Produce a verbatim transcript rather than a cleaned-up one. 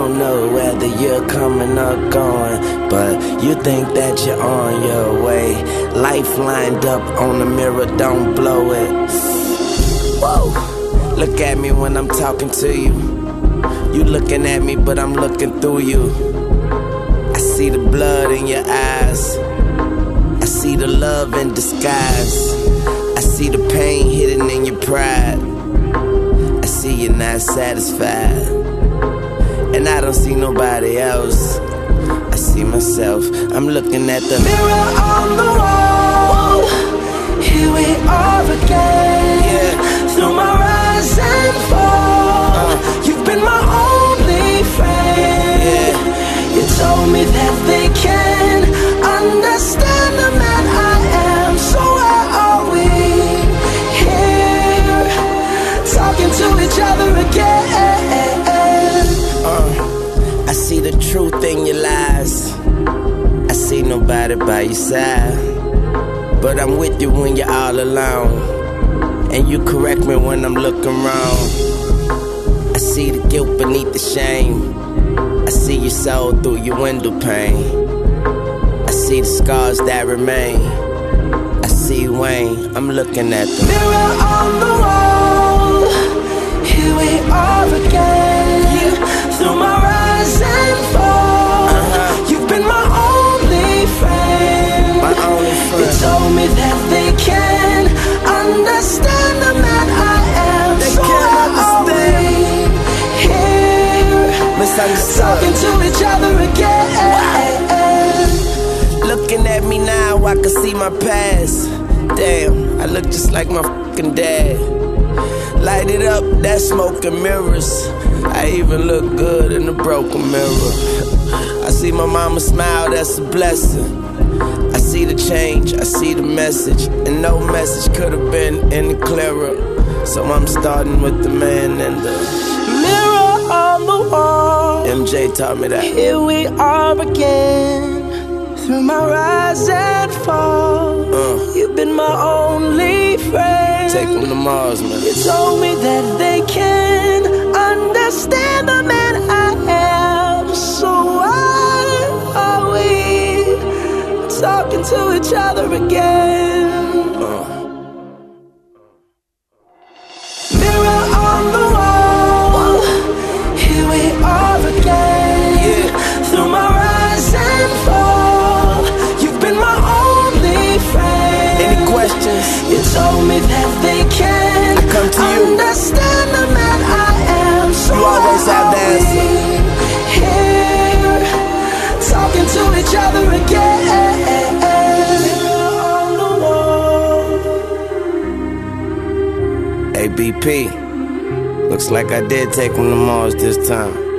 don't know whether you're coming or going, but you think that you're on your way. Life lined up on the mirror, don't blow it. Whoa, look at me when I'm talking to you. You looking at me, but I'm looking through you. I see the blood in your eyes. I see the love in disguise. I see the pain hidden in your pride. I see you're not satisfied, and I don't see nobody else. I see myself. I'm looking at the mirror on the wall. Here we are again, yeah. Through my rise and fall, uh, you've been my only friend, yeah. You told me that they can understand the man I am. So where are we? Here, talking to each other again. uh, I see the truth in your lies. I see nobody by your side, but I'm with you when you're all alone, and you correct me when I'm looking wrong. I see the guilt beneath the shame. I see your soul through your window pane. I see the scars that remain. I see Wayne, I'm looking at the mirror on the wall. Here we are again, yeah. Through my rise and fall, uh-huh. You've been my only friend, my only friend. You told me that they can understand the man I am. They so can't understand. Talking to each other again. Wow. Looking at me now, I can see my past. Damn, I look just like my fucking dad. Light it up, that smoke and mirrors. I even look good in the broken mirror. I see my mama smile, that's a blessing. I see the change, I see the message, and no message could have been any clearer. So I'm starting with the man and the mirror on the wall. M J taught me that. Here we are again, through my rise and fall. uh. You've been my only friend. Take them to Mars, man. You told me that they can understand the man I am. So why are we talking to each other again? uh. Mirror on the wall. Here we are again, yeah. Through my rise and fall, you've been my only friend. Any questions? You told me that they can I come to you. Understand the man I am. So you always have the answer. Here, talking to each other again. On the wall. A B P. Looks like I did take him to Mars this time.